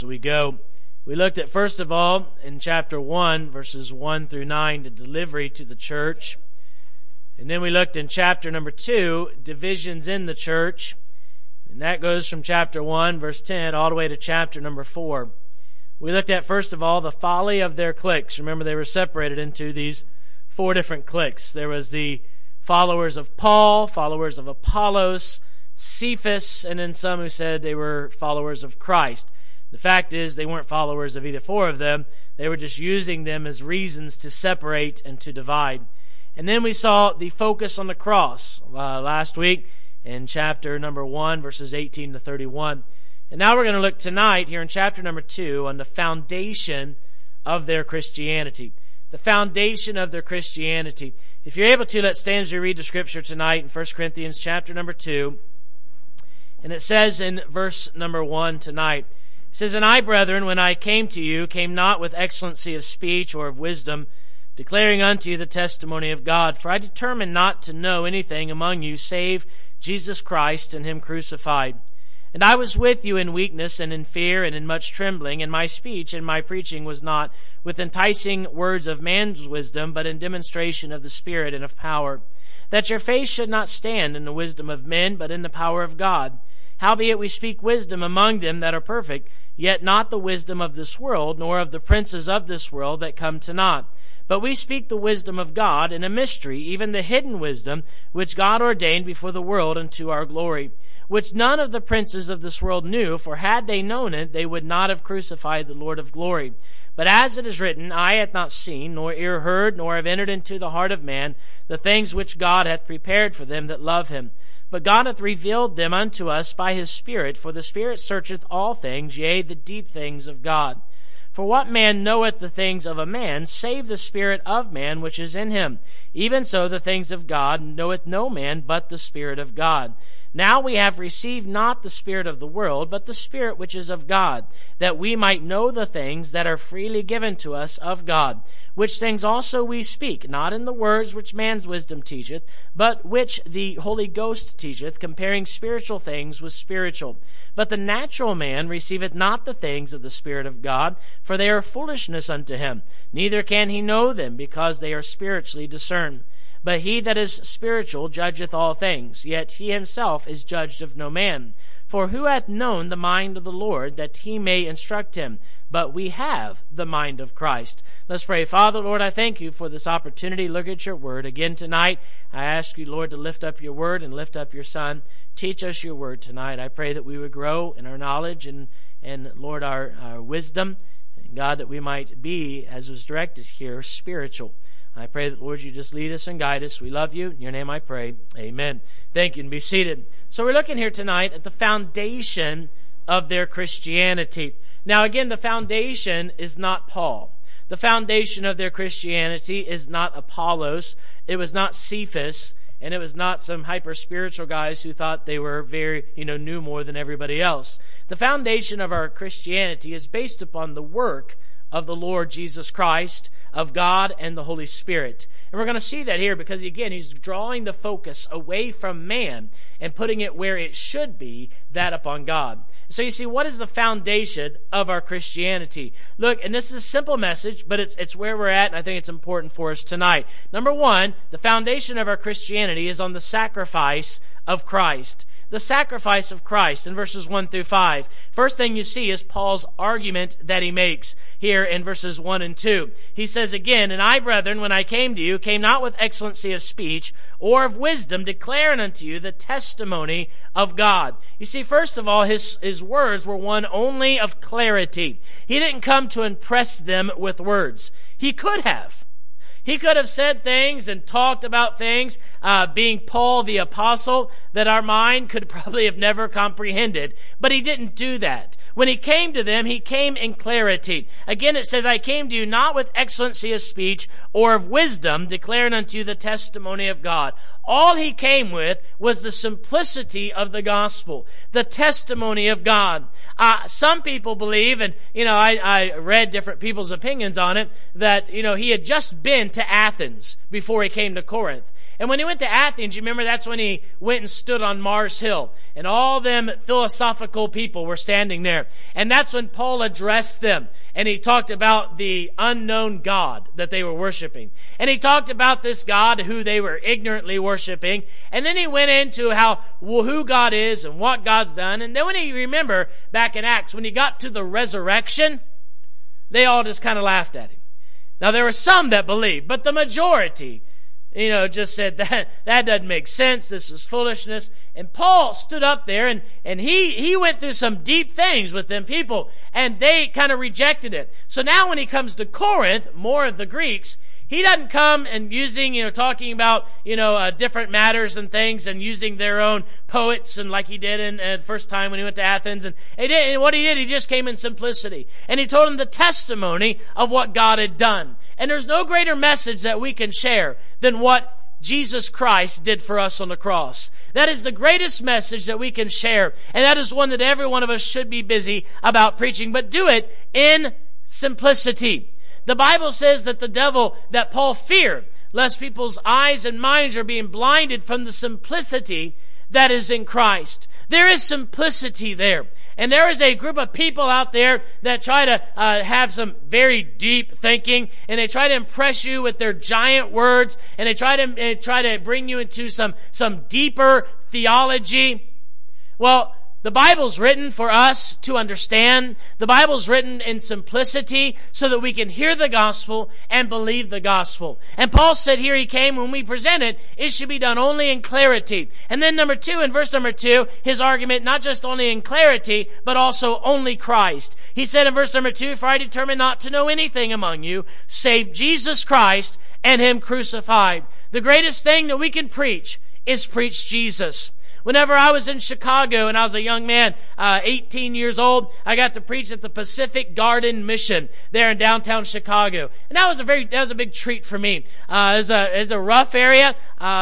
As we go, we looked at, first of all, in chapter 1, verses 1 through 9, the delivery to the church. And then we looked in chapter number 2, divisions in the church. And that goes from chapter 1, verse 10, all the way to chapter number 4. We looked at, first of all, the folly of their cliques. Remember, they were separated into these 4 different cliques. There was the followers of Paul, followers of Apollos, Cephas, and then some who said they were followers of Christ. The fact is, they weren't followers of either 4 of them. They were just using them as reasons to separate and to divide. And then we saw the focus on the cross last week in chapter number 1, verses 18 to 31. And now we're going to look tonight here in chapter number 2 on the foundation of their Christianity. The foundation of their Christianity. If you're able to, let's stand as we read the scripture tonight in 1 Corinthians chapter number 2. And it says in verse number 1 tonight, it says, "And I, brethren, when I came to you, came not with excellency of speech or of wisdom, declaring unto you the testimony of God. For I determined not to know anything among you save Jesus Christ and him crucified. And I was with you in weakness and in fear and in much trembling, and my speech and my preaching was not with enticing words of man's wisdom, but in demonstration of the Spirit and of power, that your faith should not stand in the wisdom of men, but in the power of God. Howbeit we speak wisdom among them that are perfect, yet not the wisdom of this world, nor of the princes of this world that come to naught. But we speak the wisdom of God in a mystery, even the hidden wisdom, which God ordained before the world unto our glory, which none of the princes of this world knew, for had they known it, they would not have crucified the Lord of glory. But as it is written, eye hath not seen, nor ear heard, nor have entered into the heart of man the things which God hath prepared for them that love him. But God hath revealed them unto us by his Spirit, for the Spirit searcheth all things, yea, the deep things of God. For what man knoweth the things of a man, save the spirit of man which is in him? Even so the things of God knoweth no man but the Spirit of God. Now we have received not the spirit of the world, but the Spirit which is of God, that we might know the things that are freely given to us of God. Which things also we speak, not in the words which man's wisdom teacheth, but which the Holy Ghost teacheth, comparing spiritual things with spiritual. But the natural man receiveth not the things of the Spirit of God, for they are foolishness unto him. Neither can he know them, because they are spiritually discerned. But he that is spiritual judgeth all things, yet he himself is judged of no man. For who hath known the mind of the Lord, that he may instruct him? But we have the mind of Christ." Let's pray. Father, Lord, I thank you for this opportunity to look at your word. Again tonight, I ask you, Lord, to lift up your word and lift up your Son. Teach us your word tonight. I pray that we would grow in our knowledge and Lord, our wisdom. And God, that we might be, as was directed here, spiritual. I pray that, Lord, you just lead us and guide us. We love you. In your name I pray. Amen. Thank you, and be seated. So we're looking here tonight at the foundation of their Christianity. Now, again, the foundation is not Paul. The foundation of their Christianity is not Apollos. It was not Cephas. And it was not some hyper-spiritual guys who thought they were very, knew more than everybody else. The foundation of our Christianity is based upon the work of the Lord Jesus Christ, of God and the Holy Spirit. And we're going to see that here because, again, he's drawing the focus away from man and putting it where it should be, that upon God. So you see, what is the foundation of our Christianity? Look, and this is a simple message, but it's where we're at, and I think it's important for us tonight. Number one, the foundation of our Christianity is on the sacrifice of Christ. The sacrifice of Christ in verses 1 through 5. First thing you see is Paul's argument that he makes here in verses 1 and 2. He says again, "And I, brethren, when I came to you, came not with excellency of speech or of wisdom, declaring unto you the testimony of God." You see, first of all, his words were one only of clarity. He didn't come to impress them with words. He could have. He could have said things and talked about things, being Paul the apostle, that our mind could probably have never comprehended. But he didn't do that. When he came to them, he came in clarity. Again, it says, "I came to you not with excellency of speech or of wisdom, declaring unto you the testimony of God." All he came with was the simplicity of the gospel, the testimony of God. Some people believe, and I read different people's opinions on it, that he had just been to Athens before he came to Corinth. And when he went to Athens, you remember that's when he went and stood on Mars Hill. And all them philosophical people were standing there. And that's when Paul addressed them. And he talked about the unknown God that they were worshiping. And he talked about this God who they were ignorantly worshiping. And then he went into who God is and what God's done. And then when he, remember, back in Acts, when he got to the resurrection, they all just kind of laughed at him. Now, there were some that believed, but the majority, just said that doesn't make sense. This is foolishness. And Paul stood up there and he went through some deep things with them people, and they kind of rejected it. So now when he comes to Corinth, more of the Greeks, he doesn't come and talking about, different matters and things and using their own poets and like he did in the first time when he went to Athens. And what he did, he just came in simplicity. And he told them the testimony of what God had done. And there's no greater message that we can share than what Jesus Christ did for us on the cross. That is the greatest message that we can share. And that is one that every one of us should be busy about preaching. But do it in simplicity. The Bible says that Paul feared, lest people's eyes and minds are being blinded from the simplicity that is in Christ. There is simplicity there. And there is a group of people out there that try to have some very deep thinking, and they try to impress you with their giant words, and they try to bring you into some deeper theology. Well, the Bible's written for us to understand. The Bible's written in simplicity so that we can hear the gospel and believe the gospel. And Paul said here he came, when we present it, it should be done only in clarity. And then in verse number 2, his argument, not just only in clarity, but also only Christ. He said in verse number 2, "For I determined not to know anything among you, save Jesus Christ and Him crucified." The greatest thing that we can preach is preach Jesus. Whenever I was in Chicago and I was a young man, 18 years old, I got to preach at the Pacific Garden Mission there in downtown Chicago. And that was a big treat for me. It was a rough area.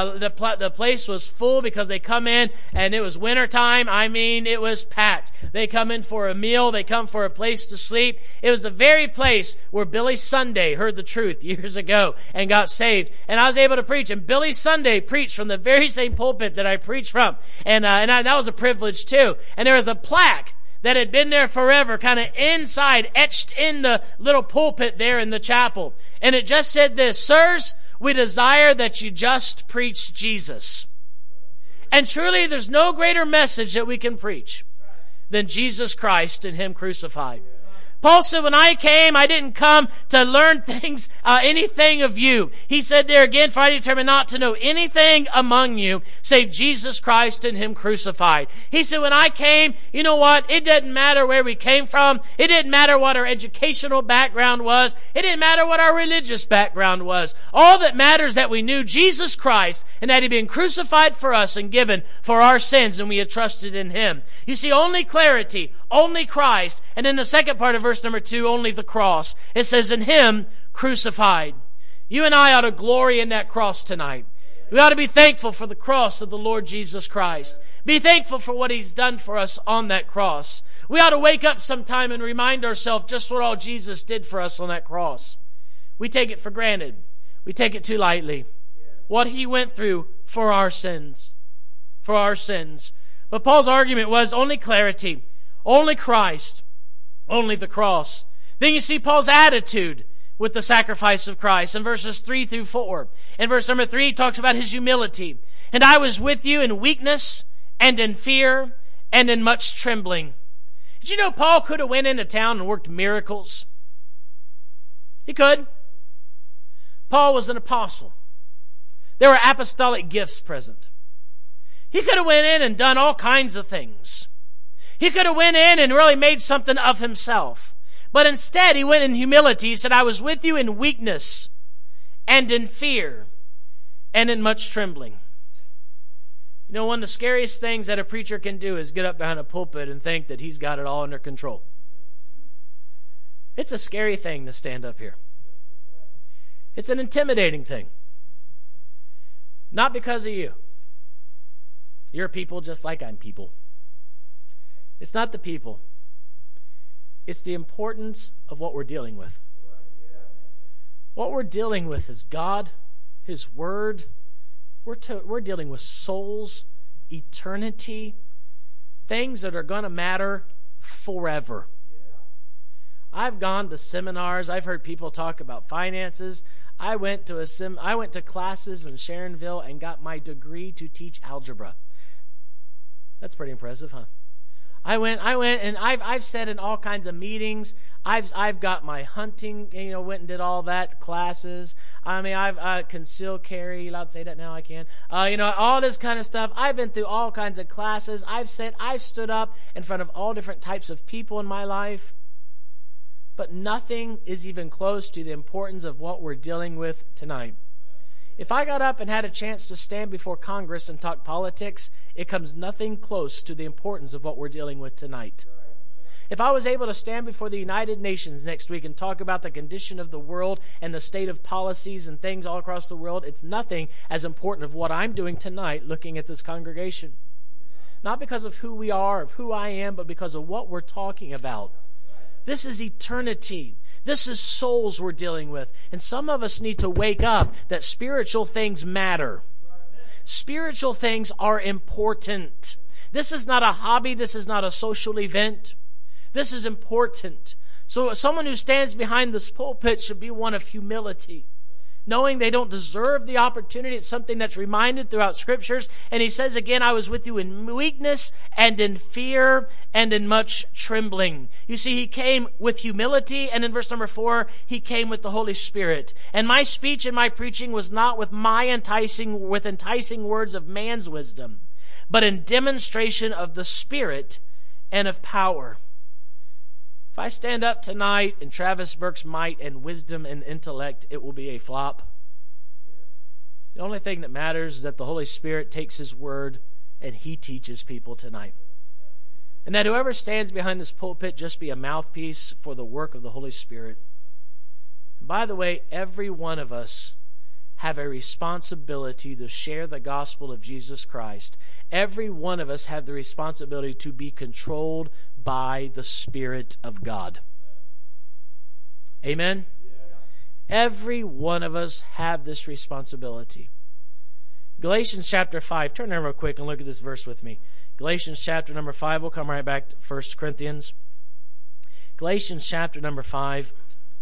The place was full because they come in and it was wintertime. I mean, it was packed. They come in for a meal. They come for a place to sleep. It was the very place where Billy Sunday heard the truth years ago and got saved. And I was able to preach. And Billy Sunday preached from the very same pulpit that I preached from. And that was a privilege too. And there was a plaque that had been there forever, kind of inside, etched in the little pulpit there in the chapel. And it just said this: "Sirs, we desire that you just preach Jesus." And truly, there's no greater message that we can preach than Jesus Christ and Him crucified. Paul said, when I came, I didn't come to learn anything of you. He said there again, "For I determined not to know anything among you, save Jesus Christ and Him crucified." He said, when I came, you know what? It didn't matter where we came from. It didn't matter what our educational background was. It didn't matter what our religious background was. All that matters is that we knew Jesus Christ and that He'd been crucified for us and given for our sins, and we had trusted in Him. You see, only clarity, only Christ, and in the second part of verse number 2, only the cross. It says, "In Him crucified." You and I ought to glory in that cross tonight. We ought to be thankful for the cross of the Lord Jesus Christ. Be thankful for what He's done for us on that cross. We ought to wake up sometime and remind ourselves just what all Jesus did for us on that cross. We take it for granted. We take it too lightly. What He went through for our sins. For our sins. But Paul's argument was only clarity, only Christ, only the cross. Then you see Paul's attitude with the sacrifice of Christ in verses 3 through 4. In verse number 3, he talks about His humility. "And I was with you in weakness and in fear and in much trembling." Did you know Paul could have went into town and worked miracles? He could. Paul was an apostle. There were apostolic gifts present. He could have went in and done all kinds of things. He could have went in and really made something of himself. But instead, he went in humility. He said, "I was with you in weakness and in fear and in much trembling." You know, one of the scariest things that a preacher can do is get up behind a pulpit and think that he's got it all under control. It's a scary thing to stand up here. It's an intimidating thing. Not because of you. You're people just like I'm people. It's not the people. It's the importance of what we're dealing with. What we're dealing with is God, His Word, We're dealing with souls, eternity, things that are going to matter forever. I've gone to seminars. I've heard people talk about finances. I went to classes in Sharonville and got my degree to teach algebra. That's pretty impressive, huh? I went, and I've said in all kinds of meetings. I've got my hunting, went and did all that classes. I mean, I've concealed carry. You allowed to say that now? I can. All this kind of stuff. I've been through all kinds of classes. I've stood up in front of all different types of people in my life. But nothing is even close to the importance of what we're dealing with tonight. If I got up and had a chance to stand before Congress and talk politics, it comes nothing close to the importance of what we're dealing with tonight. If I was able to stand before the United Nations next week and talk about the condition of the world and the state of policies and things all across the world, it's nothing as important of what I'm doing tonight looking at this congregation. Not because of who we are, of who I am, but because of what we're talking about. This is eternity. This is souls we're dealing with. And some of us need to wake up that spiritual things matter. Spiritual things are important. This is not a hobby. This is not a social event. This is important. So someone who stands behind this pulpit should be one of humility, knowing they don't deserve the opportunity. It's something that's reminded throughout scriptures. And he says again, I was with you in weakness and in fear and in much trembling. You see, he came with humility. And in verse number 4, he came with the Holy Spirit. And my speech and my preaching was not with enticing words of man's wisdom, but in demonstration of the Spirit and of power. If I stand up tonight in Travis Burke's might and wisdom and intellect, it will be a flop. The only thing that matters is that the Holy Spirit takes his word and he teaches people tonight. And that whoever stands behind this pulpit just be a mouthpiece for the work of the Holy Spirit. And by the way, every one of us have a responsibility to share the gospel of Jesus Christ. Every one of us have the responsibility to be controlled by the Spirit of God. Amen? Every one of us have this responsibility. Galatians chapter 5. Turn there real quick and look at this verse with me. Galatians chapter number 5. We'll come right back to 1 Corinthians. Galatians chapter number 5.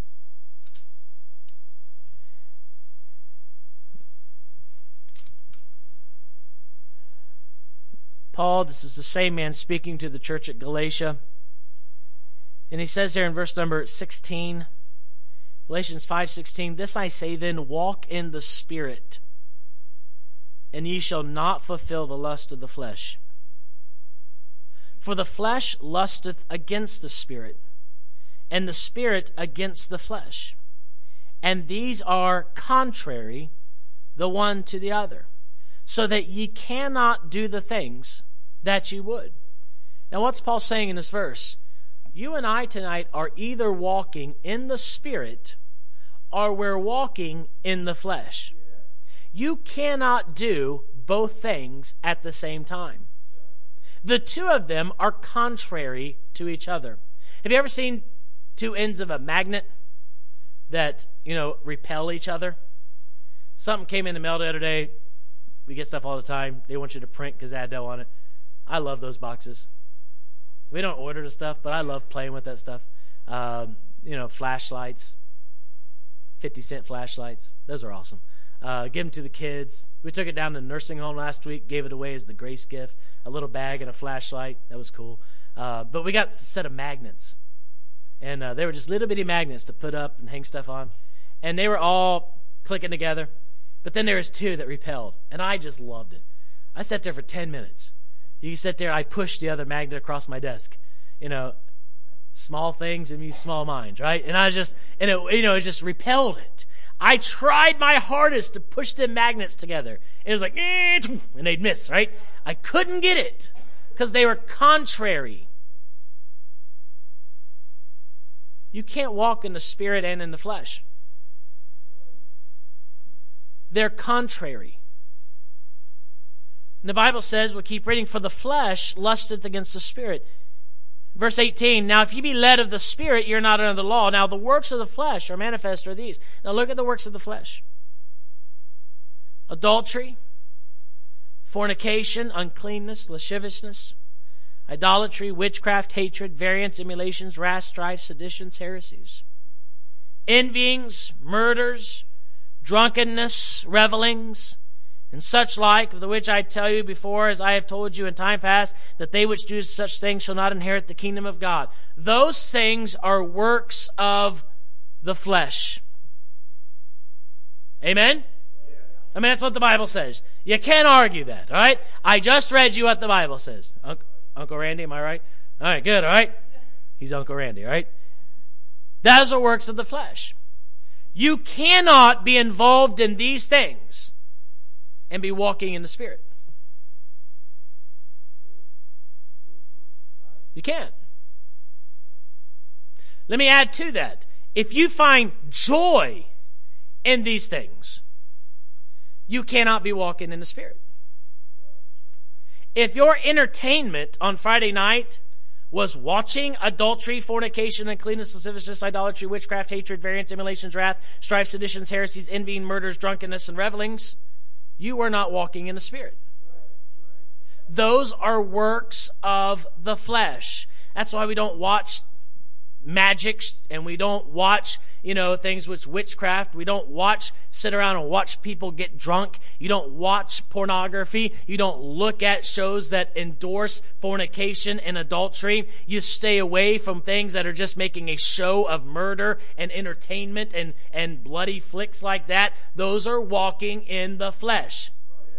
Paul, this is the same man speaking to the church at Galatia. And he says there in verse number 16, Galatians 5:16, this I say then, walk in the Spirit, and ye shall not fulfill the lust of the flesh. For the flesh lusteth against the Spirit, and the Spirit against the flesh. And these are contrary the one to the other, so that ye cannot do the things that you would. Now what's Paul saying in this verse? You and I tonight are either walking in the Spirit or we're walking in the flesh. You cannot do both things at the same time. The two of them are contrary to each other. Have you ever seen two ends of a magnet that, repel each other? Something came in the mail the other day. We get stuff all the time. They want you to print Kazado on it. I love those boxes. We don't order the stuff, but I love playing with that stuff. Flashlights, 50-cent flashlights. Those are awesome. Give them to the kids. We took it down to the nursing home last week, gave it away as the grace gift, a little bag and a flashlight. That was cool. But we got a set of magnets. And they were just little bitty magnets to put up and hang stuff on. And they were all clicking together. But then there was two that repelled, and I just loved it. I sat there for 10 minutes. You sit there, I pushed the other magnet across my desk. Small things and small minds, right? And it just repelled it. I tried my hardest to push the magnets together. It was like, and they'd miss, right? I couldn't get it because they were contrary. You can't walk in the Spirit and in the flesh. They're contrary. And the Bible says, we'll keep reading, for the flesh lusteth against the Spirit. Verse 18, now if ye be led of the Spirit, you're not under the law. Now the works of the flesh are manifest are these. Now look at the works of the flesh. Adultery, fornication, uncleanness, lasciviousness, idolatry, witchcraft, hatred, variance, emulations, wrath, strife, seditions, heresies, envyings, murders, drunkenness, revelings, and such like, of the which I tell you before, as I have told you in time past, that they which do such things shall not inherit the kingdom of God. Those things are works of the flesh. Amen? I mean, that's what the Bible says. You can't argue that, all right? I just read you what the Bible says. Uncle Randy, am I right? All right, good, all right? He's Uncle Randy, all right? Those are works of the flesh. You cannot be involved in these things and be walking in the Spirit. You can't. Let me add to that. If you find joy in these things, you cannot be walking in the Spirit. If your entertainment on Friday night was watching adultery, fornication, uncleanness, lasciviousness, idolatry, witchcraft, hatred, variance, emulations, wrath, strife, seditions, heresies, envying, murders, drunkenness, and revelings, you are not walking in the Spirit. Those are works of the flesh. That's why we don't watch magic, and we don't watch, things with witchcraft. We don't sit around and watch people get drunk. You don't watch pornography. You don't look at shows that endorse fornication and adultery. You stay away from things that are just making a show of murder and entertainment and bloody flicks like that. Those are walking in the flesh.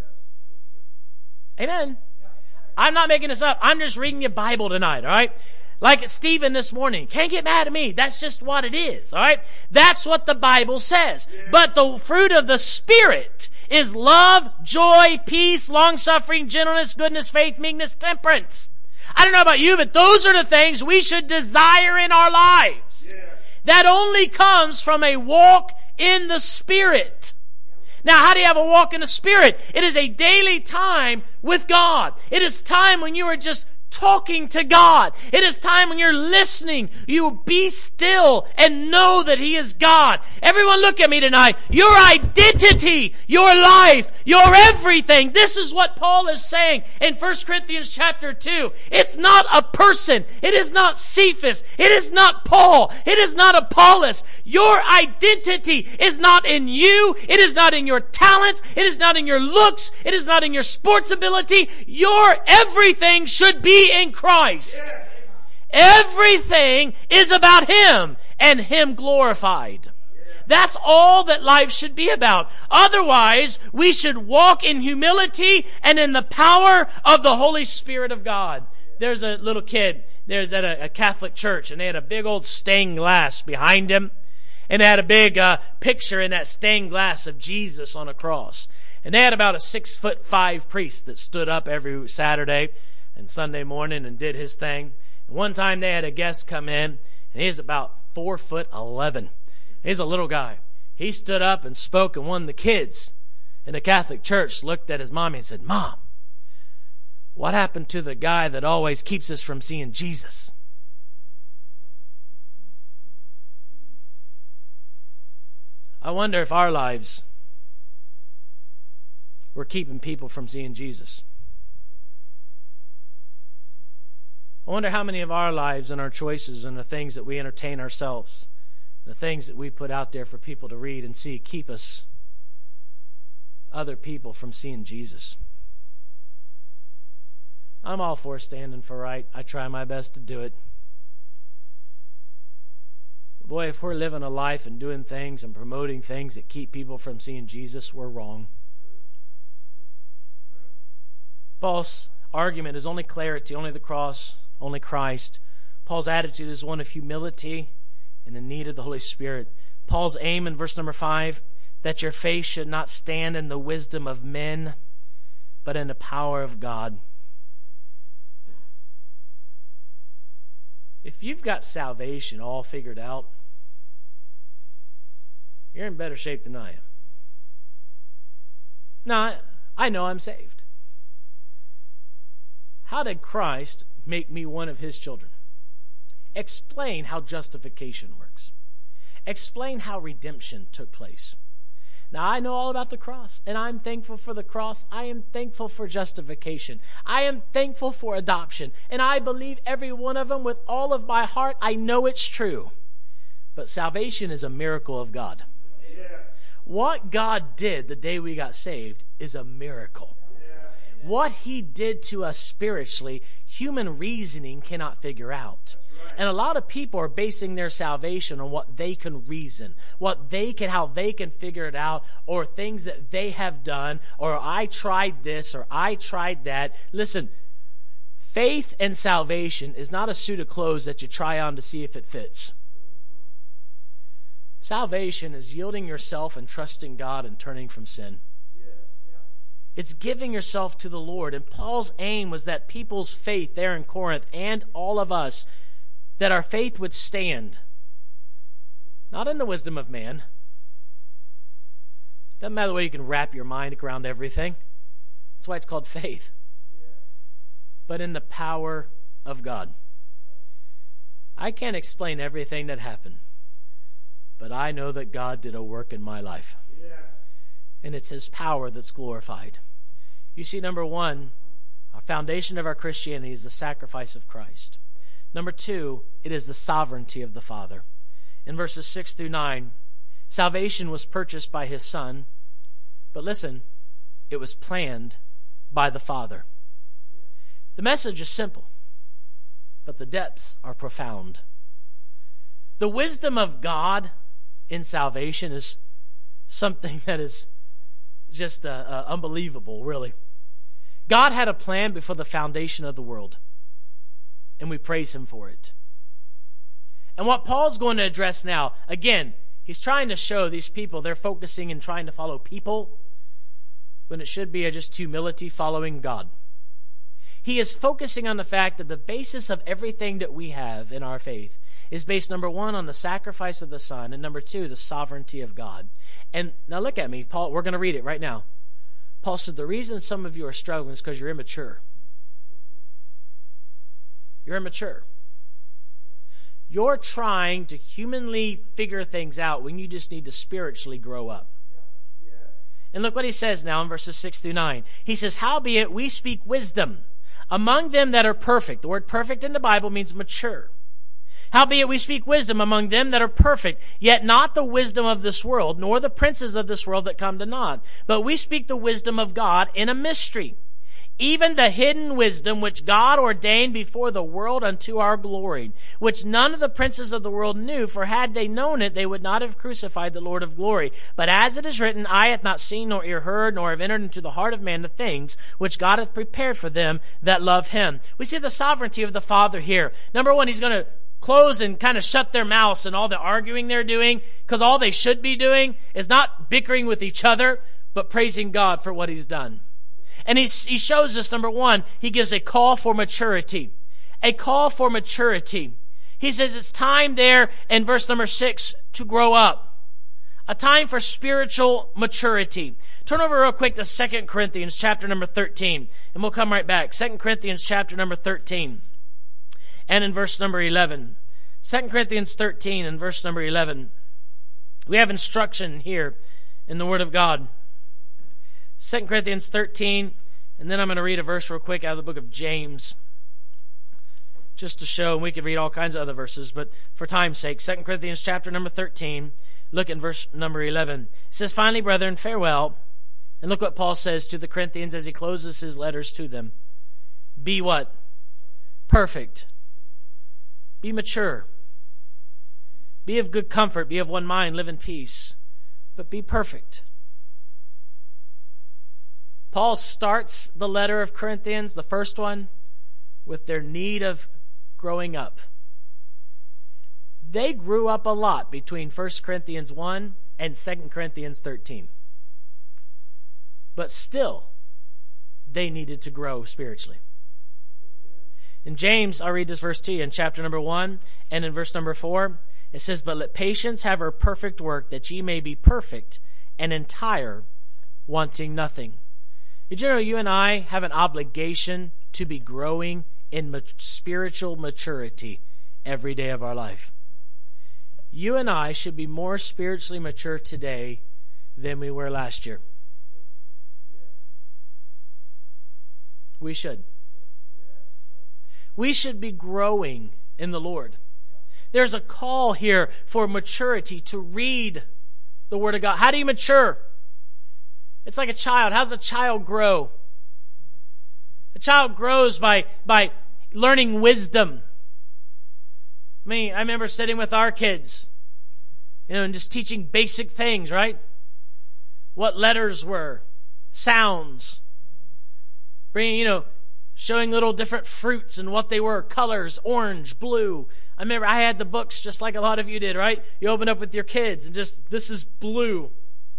Amen. I'm not making this up. I'm just reading your Bible tonight, all right? Like Stephen this morning. Can't get mad at me. That's just what it is. All right? That's what the Bible says. Yeah. But the fruit of the Spirit is love, joy, peace, long-suffering, gentleness, goodness, faith, meekness, temperance. I don't know about you, but those are the things we should desire in our lives. Yeah. That only comes from a walk in the Spirit. Now, how do you have a walk in the Spirit? It is a daily time with God. It is time when you are just talking to God. It is time when you're listening. You be still and know that He is God. Everyone look at me tonight. Your identity, your life, your everything. This is what Paul is saying in 1 Corinthians chapter 2. It's not a person. It is not Cephas. It is not Paul. It is not Apollos. Your identity is not in you. It is not in your talents. It is not in your looks. It is not in your sports ability. Your everything should be in Christ. Yes. Everything is about Him and Him glorified. Yes. That's all that life should be about. Otherwise, we should walk in humility and in the power of the Holy Spirit of God. There's a little kid, there's at a Catholic church, and they had a big old stained glass behind him, and they had a big picture in that stained glass of Jesus on a cross. And they had about a 6'5" priest that stood up every Saturday and Sunday morning and did his thing. And one time they had a guest come in, and he's about 4'11". He's a little guy. He stood up and spoke, and one of the kids in the Catholic church looked at his mommy and said, "Mom, what happened to the guy that always keeps us from seeing Jesus?" I wonder if our lives were keeping people from seeing Jesus. I wonder how many of our lives and our choices and the things that we entertain ourselves, the things that we put out there for people to read and see, keep us, other people, from seeing Jesus. I'm all for standing for right. I try my best to do it. But boy, if we're living a life and doing things and promoting things that keep people from seeing Jesus, we're wrong. Paul's argument is only clarity, only the cross, only Christ. Paul's attitude is one of humility and the need of the Holy Spirit. Paul's aim in verse number 5, that your faith should not stand in the wisdom of men, but in the power of God. If you've got salvation all figured out, you're in better shape than I am. Now, I know I'm saved. How did Christ make me one of His children? Explain how justification works. Explain how redemption took place. Now, I know all about the cross, and I'm thankful for the cross. I am thankful for justification. I am thankful for adoption, and I believe every one of them with all of my heart. I know it's true. But salvation is a miracle of God. Yes. What God did the day we got saved is a miracle. Yes. What he did to us spiritually, human reasoning cannot figure out. And a lot of people are basing their salvation on what they can reason, how they can figure it out, or things that they have done, or I tried this, or I tried that. Listen, faith and salvation is not a suit of clothes that you try on to see if it fits. Salvation is yielding yourself and trusting God and turning from sin. It's giving yourself to the Lord. And Paul's aim was that people's faith there in Corinth, and all of us, that our faith would stand, not in the wisdom of man. Doesn't matter the way you can wrap your mind around everything. That's why it's called faith. But in the power of God. I can't explain everything that happened, but I know that God did a work in my life. And it's his power that's glorified. You see, number one, our foundation of our Christianity is the sacrifice of Christ. Number two, it is the sovereignty of the Father. In verses 6 through 9, salvation was purchased by his Son, but listen, it was planned by the Father. The message is simple, but the depths are profound. The wisdom of God in salvation is something that is just unbelievable, really. God had a plan before the foundation of the world, and we praise him for it. And what Paul's going to address now, again, he's trying to show these people they're focusing and trying to follow people when it should be just humility following God. He is focusing on the fact that the basis of everything that we have in our faith is based, number one, on the sacrifice of the Son, and number two, the sovereignty of God. And now look at me, Paul, we're going to read it right now. Paul said, the reason some of you are struggling is because you're immature. You're immature. You're trying to humanly figure things out when you just need to spiritually grow up. And look what he says now in verses 6 through 9. He says, howbeit we speak wisdom among them that are perfect. The word perfect in the Bible means mature. Howbeit we speak wisdom among them that are perfect, yet not the wisdom of this world, nor the princes of this world that come to naught. But we speak the wisdom of God in a mystery, even the hidden wisdom which God ordained before the world unto our glory, which none of the princes of the world knew, for had they known it, they would not have crucified the Lord of glory. But as it is written, eye hath not seen, nor ear heard, nor have entered into the heart of man the things which God hath prepared for them that love him. We see the sovereignty of the Father here. Number one, he's going to close and kind of shut their mouths and all the arguing they're doing, because all they should be doing is not bickering with each other, but praising God for what he's done. And he shows us, number one, he gives a call for maturity. A call for maturity. He says it's time there in verse number 6 to grow up. A time for spiritual maturity. Turn over real quick to 2 Corinthians chapter number 13, and we'll come right back. 2 Corinthians chapter number 13. And in verse number 11. 2 Corinthians 13 and verse number 11. We have instruction here in the Word of God. 2 Corinthians 13, and then I'm going to read a verse real quick out of the book of James, just to show, and we could read all kinds of other verses, but for time's sake, 2 Corinthians chapter number 13, look at verse number 11. It says, finally, brethren, farewell. And look what Paul says to the Corinthians as he closes his letters to them. Be what? Perfect. Be mature. Be of good comfort. Be of one mind. Live in peace. But be perfect. Paul starts the letter of Corinthians, the first one, with their need of growing up. They grew up a lot between 1 Corinthians 1 and 2 Corinthians 13. But still, they needed to grow spiritually. In James, I'll read this verse to you in chapter number 1 and in verse number 4. It says, but let patience have her perfect work, that ye may be perfect and entire, wanting nothing. Did you know you and I have an obligation to be growing in spiritual maturity every day of our life? You and I should be more spiritually mature today than we were last year. We should. We should be growing in the Lord. There's a call here for maturity, to read the Word of God. How do you mature? It's like a child. How does a child grow? A child grows by learning wisdom. I remember sitting with our kids, and just teaching basic things, right? What letters were, sounds, showing little different fruits and what they were, colors, orange, blue. I remember I had the books just like a lot of you did, right? You open up with your kids and just, this is blue.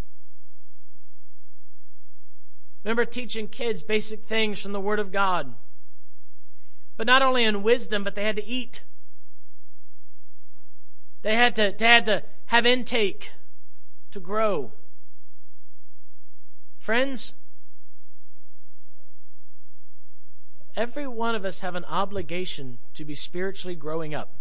Remember teaching kids basic things from the Word of God. But not only in wisdom, but they had to eat. They had to have intake to grow. Friends, every one of us have an obligation to be spiritually growing up.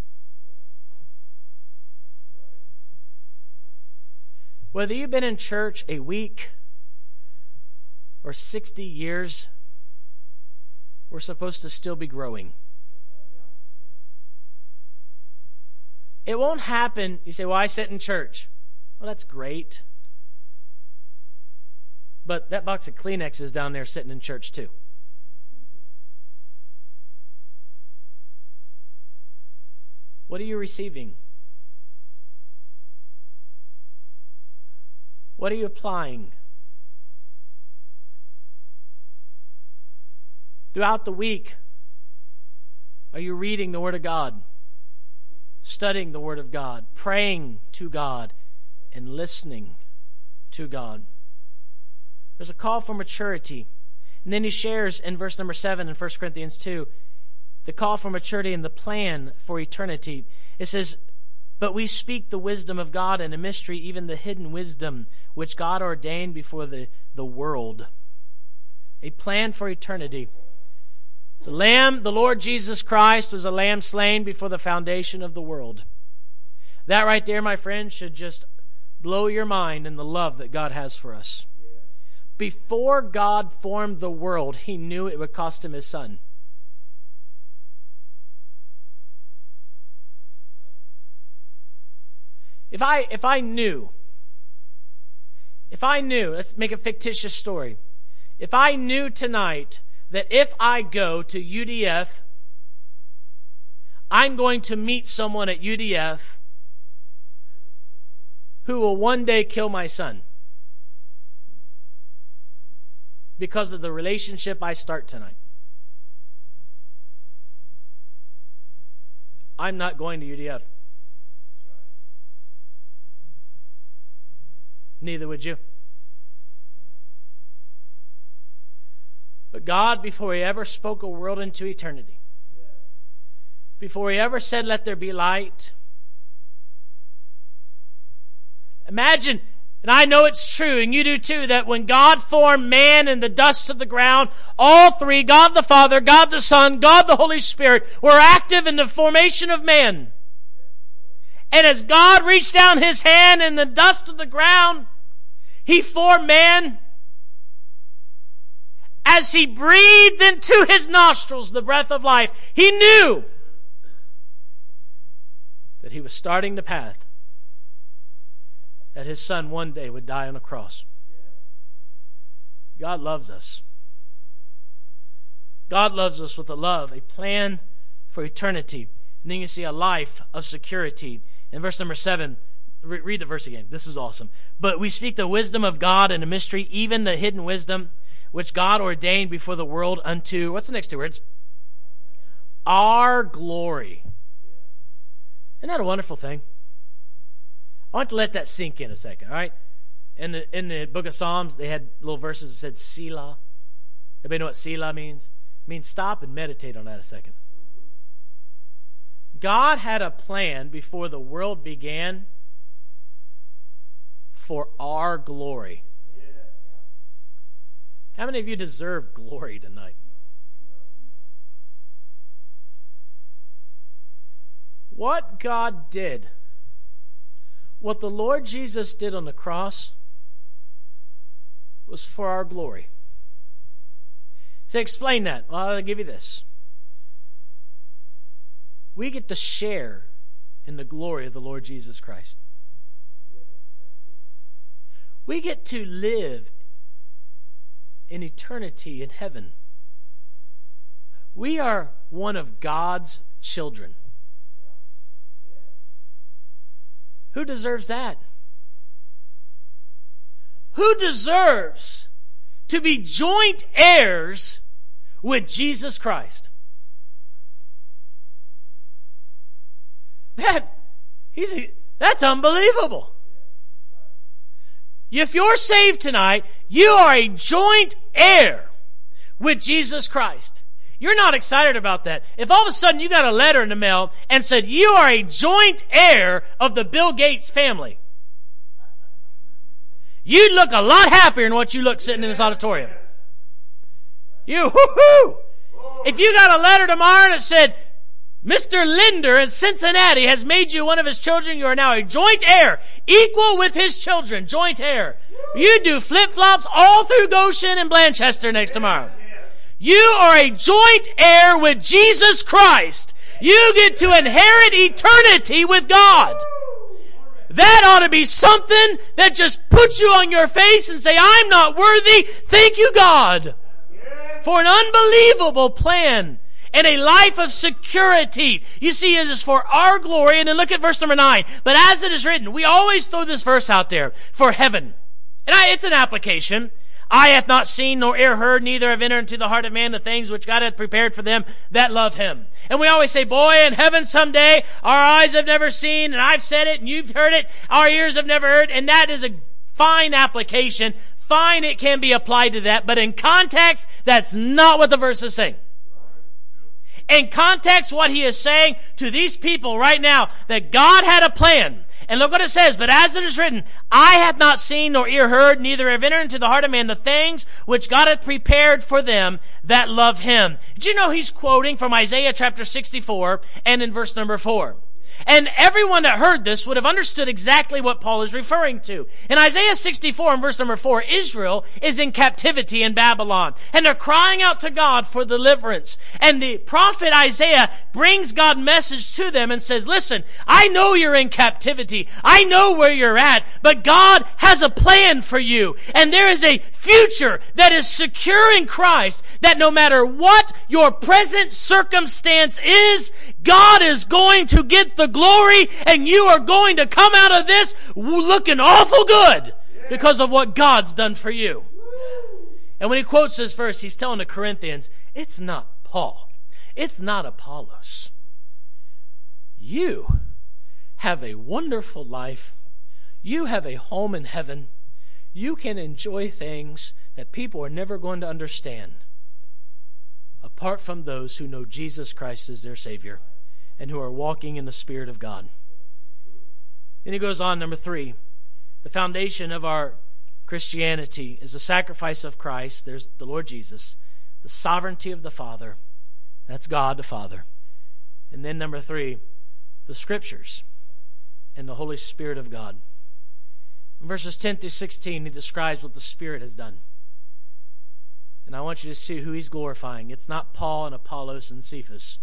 Whether you've been in church a week or 60 years, we're supposed to still be growing. It won't happen. You say, well, I sit in church. Well, that's great. But that box of Kleenex is down there sitting in church too. What are you receiving? What are you applying? Throughout the week, are you reading the Word of God? Studying the Word of God, praying to God, and listening to God. There's a call for maturity. And then he shares in verse number 7 in 1 Corinthians 2, the call for maturity and the plan for eternity. It says, but we speak the wisdom of God in a mystery, even the hidden wisdom, which God ordained before the world. A plan for eternity. The Lamb, the Lord Jesus Christ, was a lamb slain before the foundation of the world. That right there, my friend, should just blow your mind in the love that God has for us. Before God formed the world, He knew it would cost Him His Son. If I knew, let's make a fictitious story. If I knew tonight that if I go to UDF, I'm going to meet someone at UDF who will one day kill my son because of the relationship I start tonight, I'm not going to UDF. Neither would you. But God, before He ever spoke a world into eternity, before He ever said, let there be light, imagine, and I know it's true, and you do too, that when God formed man in the dust of the ground, all three, God the Father, God the Son, God the Holy Spirit, were active in the formation of man. And as God reached down His hand in the dust of the ground, He formed man. As He breathed into his nostrils the breath of life, He knew that He was starting the path that His Son one day would die on a cross. God loves us. God loves us with a love, a plan for eternity. And then you see a life of security. In verse number 7, read the verse again. This is awesome. But we speak the wisdom of God in a mystery, even the hidden wisdom, which God ordained before the world unto, what's the next two words? Our glory. Isn't that a wonderful thing? I want to let that sink in a second, all right? In the book of Psalms, they had little verses that said Selah. Everybody know what Selah means? It means stop and meditate on that a second. God had a plan before the world began for our glory. How many of you deserve glory tonight? What God did, what the Lord Jesus did on the cross, was for our glory. So explain that. Well, I'll give you this. We get to share in the glory of the Lord Jesus Christ. We get to live in eternity in heaven. We are one of God's children. Who deserves that? Who deserves to be joint heirs with Jesus Christ? That's unbelievable. If you're saved tonight, you are a joint heir with Jesus Christ. You're not excited about that. If all of a sudden you got a letter in the mail and said you are a joint heir of the Bill Gates family, you'd look a lot happier than what you look sitting in this auditorium. You, whoo-hoo! If you got a letter tomorrow that said, Mr. Linder in Cincinnati has made you one of his children. You are now a joint heir, equal with his children, joint heir. You do flip-flops all through Goshen and Blanchester next tomorrow. You are a joint heir with Jesus Christ. You get to inherit eternity with God. That ought to be something that just puts you on your face and say, I'm not worthy. Thank you, God, for an unbelievable plan and a life of security. You see, it is for our glory. And then look at verse number 9. But as it is written, we always throw this verse out there, for heaven. And it's an application. Eye hath not seen, nor ear heard, neither have entered into the heart of man the things which God hath prepared for them that love him. And we always say, boy, in heaven someday, our eyes have never seen, and I've said it, and you've heard it, our ears have never heard, and that is a fine application. Fine, it can be applied to that, but in context, that's not what the verse is saying. In context, what he is saying to these people right now, that God had a plan. And look what it says, but as it is written, eye hath not seen nor ear heard, neither have entered into the heart of man the things which God hath prepared for them that love him. Did you know he's quoting from Isaiah chapter 64 and in verse number 4? And everyone that heard this would have understood exactly what Paul is referring to. In Isaiah 64 and verse number 4, Israel is in captivity in Babylon. And they're crying out to God for deliverance. And the prophet Isaiah brings God's message to them and says, listen, I know you're in captivity. I know where you're at. But God has a plan for you. And there is a future that is secure in Christ, that no matter what your present circumstance is, God is going to get the glory, and you are going to come out of this looking awful good because of what God's done for you. And when he quotes this verse, he's telling the Corinthians, it's not Paul. It's not Apollos. You have a wonderful life. You have a home in heaven. You can enjoy things that people are never going to understand apart from those who know Jesus Christ as their Savior and who are walking in the Spirit of God. Then he goes on, number 3. The foundation of our Christianity is the sacrifice of Christ. There's the Lord Jesus. The sovereignty of the Father. That's God the Father. And then number 3, the Scriptures and the Holy Spirit of God. In verses 10 through 16, he describes what the Spirit has done. And I want you to see who he's glorifying. It's not Paul and Apollos and Cephas.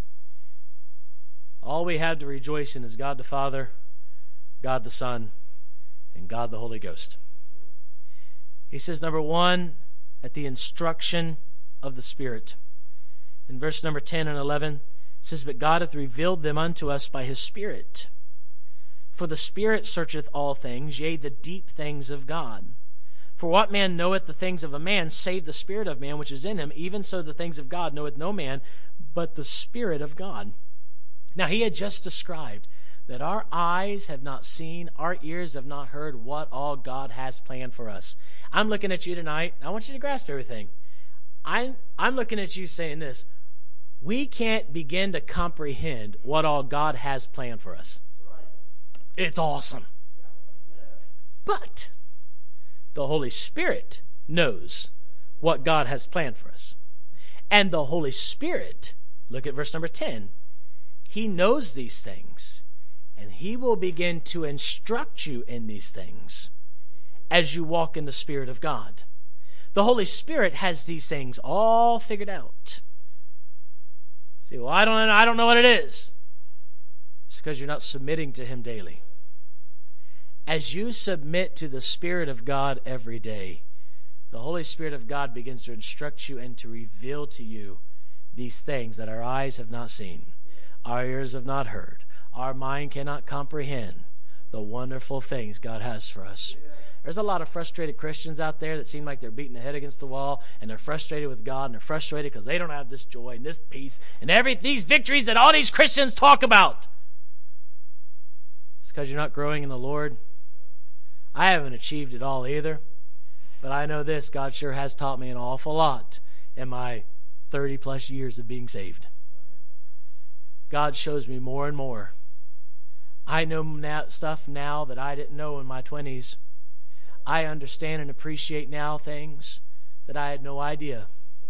All we have to rejoice in is God the Father, God the Son, and God the Holy Ghost. He says, number 1, at the instruction of the Spirit. In verse number 10 and 11, it says, but God hath revealed them unto us by his Spirit. For the Spirit searcheth all things, yea, the deep things of God. For what man knoweth the things of a man, save the Spirit of man which is in him? Even so the things of God knoweth no man, but the Spirit of God. Now, he had just described that our eyes have not seen, our ears have not heard what all God has planned for us. I'm looking at you tonight. I want you to grasp everything. I'm looking at you saying this. We can't begin to comprehend what all God has planned for us. It's awesome. But the Holy Spirit knows what God has planned for us. And the Holy Spirit, look at verse number 10, he knows these things, and he will begin to instruct you in these things as you walk in the Spirit of God. The Holy Spirit has these things all figured out. See, well, I don't know what it is. It's because you're not submitting to Him daily. As you submit to the Spirit of God every day, the Holy Spirit of God begins to instruct you and to reveal to you these things that our eyes have not seen, our ears have not heard, our mind cannot comprehend the wonderful things God has for us. There's a lot of frustrated Christians out there that seem like they're beating their head against the wall, and they're frustrated with God, and they're frustrated because they don't have this joy and this peace and these victories that all these Christians talk about. It's because you're not growing in the Lord. I haven't achieved it all either, but I know this: God sure has taught me an awful lot in my 30-plus years of being saved. God shows me more and more. I know stuff now that I didn't know in my 20s. I understand and appreciate now things that I had no idea.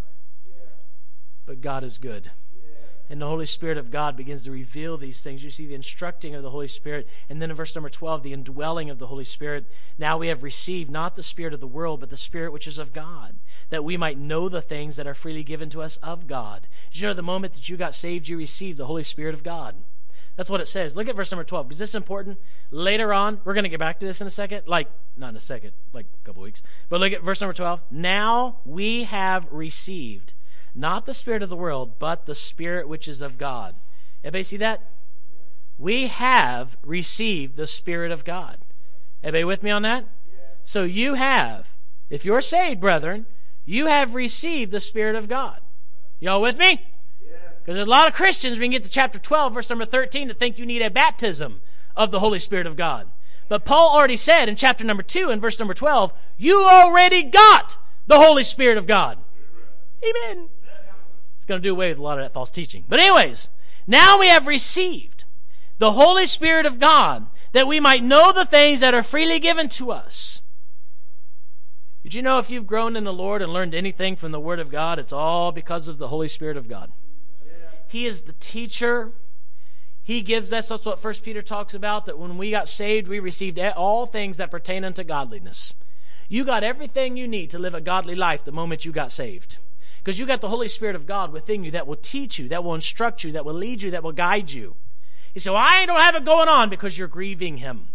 But God is good. And the Holy Spirit of God begins to reveal these things. You see the instructing of the Holy Spirit. And then in verse number 12, the indwelling of the Holy Spirit. Now we have received not the spirit of the world, but the Spirit which is of God, that we might know the things that are freely given to us of God. Did you know the moment that you got saved, you received the Holy Spirit of God? That's what it says. Look at verse number 12, because this is important. Later on, we're going to get back to this in a second. Not in a second, like a couple weeks. But look at verse number 12. Now we have received not the spirit of the world, but the Spirit which is of God. Everybody see that? We have received the Spirit of God. Everybody with me on that? So you have, if you're saved, brethren, you have received the Spirit of God. Y'all with me? Because there's a lot of Christians, we can get to chapter 12, verse number 13, that think you need a baptism of the Holy Spirit of God. But Paul already said in chapter number 2 and verse number 12, you already got the Holy Spirit of God. Amen. It's going to do away with a lot of that false teaching. But anyways, now we have received the Holy Spirit of God, that we might know the things that are freely given to us. Did you know if you've grown in the Lord and learned anything from the Word of God, it's all because of the Holy Spirit of God. He is the teacher. He gives us, that's what 1 Peter talks about, that when we got saved, we received all things that pertain unto godliness. You got everything you need to live a godly life the moment you got saved. Because you got the Holy Spirit of God within you that will teach you, that will instruct you, that will lead you, that will guide you. You say, well, I don't have it going on, because you're grieving Him.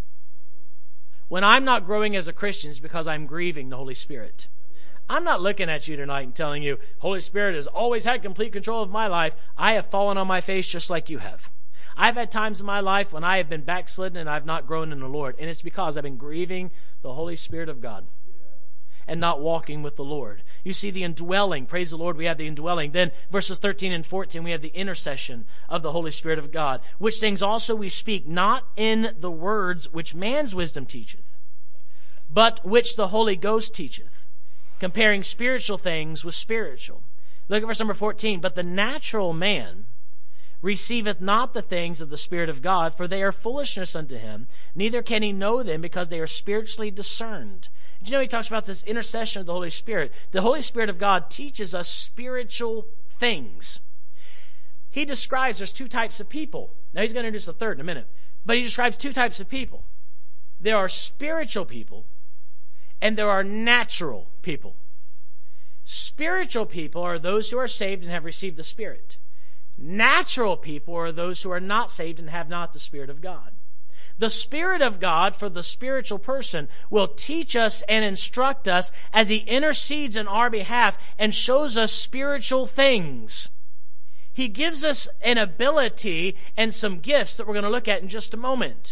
When I'm not growing as a Christian, it's because I'm grieving the Holy Spirit. I'm not looking at you tonight and telling you, Holy Spirit has always had complete control of my life. I have fallen on my face just like you have. I've had times in my life when I have been backslidden and I've not grown in the Lord. And it's because I've been grieving the Holy Spirit of God and not walking with the Lord. You see the indwelling. Praise the Lord, we have the indwelling. Then verses 13 and 14, we have the intercession of the Holy Spirit of God, which things also we speak, not in the words which man's wisdom teacheth, but which the Holy Ghost teacheth, comparing spiritual things with spiritual. Look at verse number 14. But the natural man receiveth not the things of the Spirit of God, for they are foolishness unto him, neither can he know them, because they are spiritually discerned. Did you know he talks about this intercession of the Holy Spirit? The Holy Spirit of God teaches us spiritual things. He describes there's two types of people. Now he's going to introduce a third in a minute. But he describes two types of people. There are spiritual people, and there are natural people. Spiritual people are those who are saved and have received the Spirit. Natural people are those who are not saved and have not the Spirit of God. The Spirit of God for the spiritual person will teach us and instruct us as He intercedes on our behalf and shows us spiritual things. He gives us an ability and some gifts that we're going to look at in just a moment.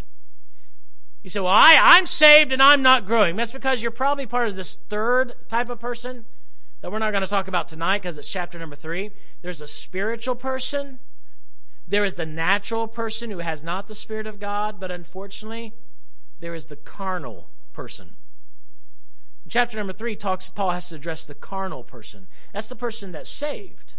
You say, well, I'm saved and I'm not growing. That's because you're probably part of this third type of person that we're not going to talk about tonight because it's chapter number 3. There's a spiritual person. There is the natural person who has not the Spirit of God, but unfortunately, there is the carnal person. In chapter number 3, Paul has to address the carnal person. That's the person that's saved,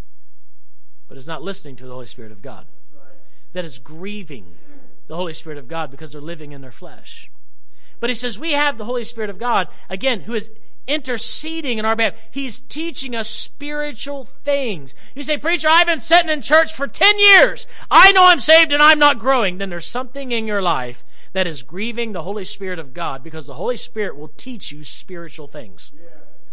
but is not listening to the Holy Spirit of God. That is grieving the Holy Spirit of God because they're living in their flesh. But he says we have the Holy Spirit of God, again, who is interceding in our behalf. He's teaching us spiritual things. You say, preacher, I've been sitting in church for 10 years. I know I'm saved and I'm not growing. Then there's something in your life that is grieving the Holy Spirit of God, because the Holy Spirit will teach you spiritual things.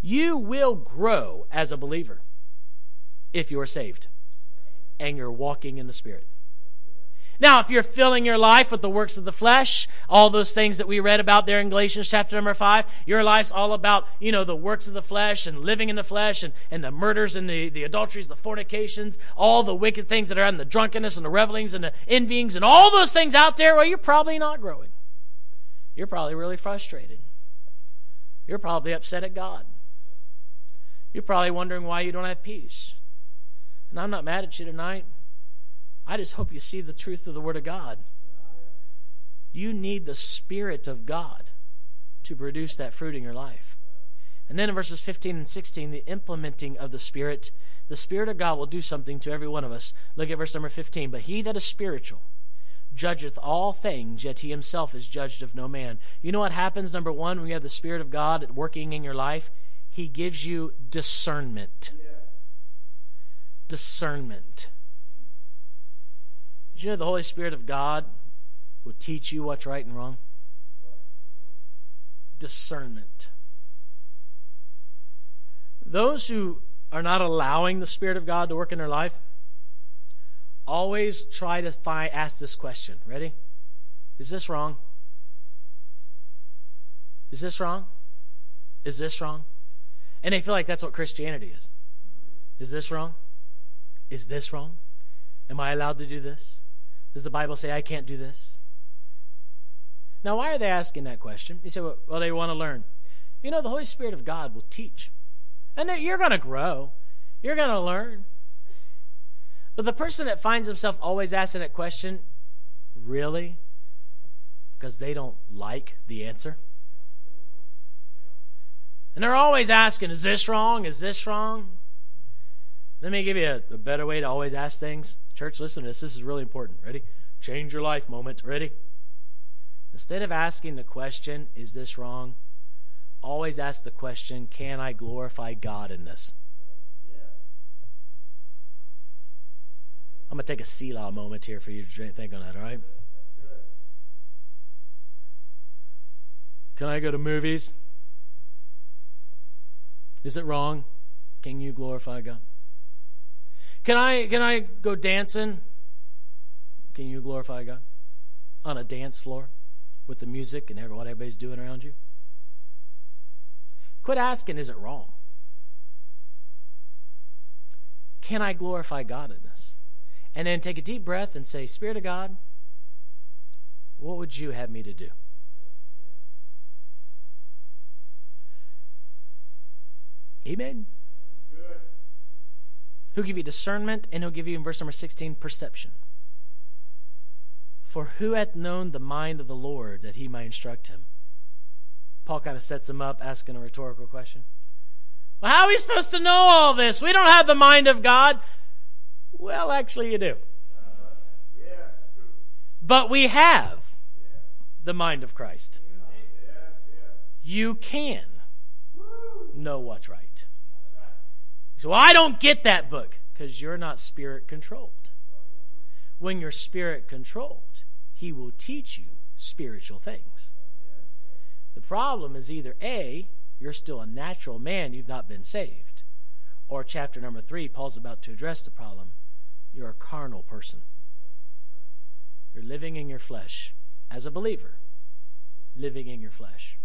You will grow as a believer if you're saved and you're walking in the Spirit. Now, if you're filling your life with the works of the flesh, all those things that we read about there in Galatians chapter number 5, your life's all about, the works of the flesh and living in the flesh and the murders and the adulteries, the fornications, all the wicked things that are in the drunkenness and the revelings and the envyings and all those things out there, well, you're probably not growing. You're probably really frustrated. You're probably upset at God. You're probably wondering why you don't have peace. And I'm not mad at you tonight. I just hope you see the truth of the Word of God. You need the Spirit of God to produce that fruit in your life. And then in verses 15 and 16, the implementing of the Spirit of God will do something to every one of us. Look at verse number 15. But he that is spiritual judgeth all things, yet he himself is judged of no man. You know what happens, number one, when you have the Spirit of God working in your life? He gives you discernment. Yes. Discernment. Did you know the Holy Spirit of God will teach you what's right and wrong? Discernment. Those who are not allowing the Spirit of God to work in their life always try to ask this question. Ready? Is this wrong? Is this wrong? Is this wrong? And they feel like that's what Christianity is. Is this wrong? Is this wrong? Am I allowed to do this? Does the Bible say I can't do this? Now, why are they asking that question? You say, well, they want to learn. The Holy Spirit of God will teach. And you're going to grow. You're going to learn. But the person that finds himself always asking that question, really? Because they don't like the answer. And they're always asking, is this wrong? Is this wrong? Let me give you a better way to always ask things. Church, listen to this. This is really important. Ready? Change your life moment. Ready? Instead of asking the question, is this wrong? Always ask the question, can I glorify God in this? Yes. I'm going to take a Selah moment here for you to think on that, all right? That's good. Can I go to movies? Is it wrong? Can you glorify God? Can I go dancing? Can you glorify God? On a dance floor with the music and what everybody's doing around you? Quit asking, is it wrong? Can I glorify God in this? And then take a deep breath and say, Spirit of God, what would you have me to do? Amen. Good. He'll give you discernment, and he'll give you, in verse number 16, perception. For who hath known the mind of the Lord that he might instruct him? Paul kind of sets him up, asking a rhetorical question. Well, how are we supposed to know all this? We don't have the mind of God. Well, actually you do. Yes. But we have the mind of Christ. You can know what's right. So I don't get that book, because you're not spirit controlled. When you're spirit controlled, he will teach you spiritual things. The problem is either A, you're still a natural man, you've not been saved, or chapter number 3, Paul's about to address the problem, you're a carnal person. You're living in your flesh as a believer, living in your flesh.